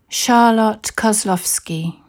Charlotte Kozlowski.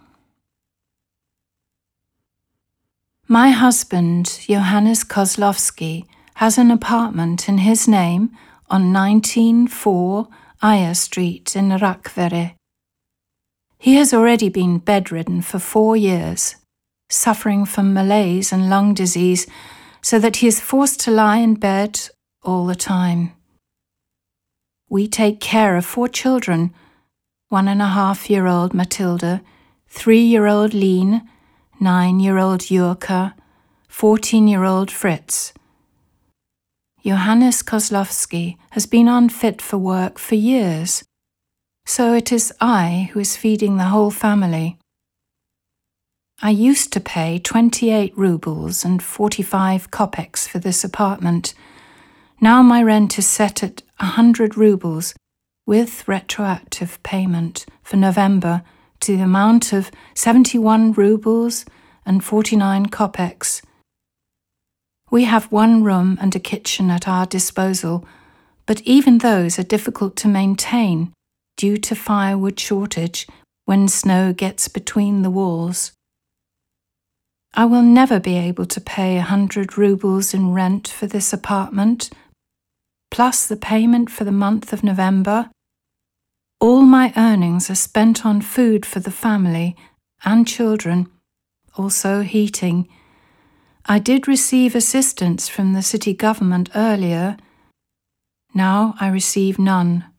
My husband, Johannes Kozlowski, has an apartment in his name on 19-4 Aya Street in Rakvere. He has already been bedridden for 4 years, suffering from malaise and lung disease, so that he is forced to lie in bed all the time. We take care of 4 children, 1.5-year-old Matilda, 3-year-old Lien, 9-year-old Jurka, 14-year-old Fritz. Johannes Kozlowski has been unfit for work for years, so it is I who is feeding the whole family. I used to pay 28 rubles and 45 kopecks for this apartment. Now my rent is set at 100 rubles, with retroactive payment for November to the amount of 71 rubles and 49 kopecks. We have 1 room and a kitchen at our disposal, but even those are difficult to maintain due to firewood shortage when snow gets between the walls. I will never be able to pay 100 rubles in rent for this apartment, plus the payment for the month of November. All my earnings are spent on food for the family and children, also heating. I did receive assistance from the city government earlier. Now I receive none.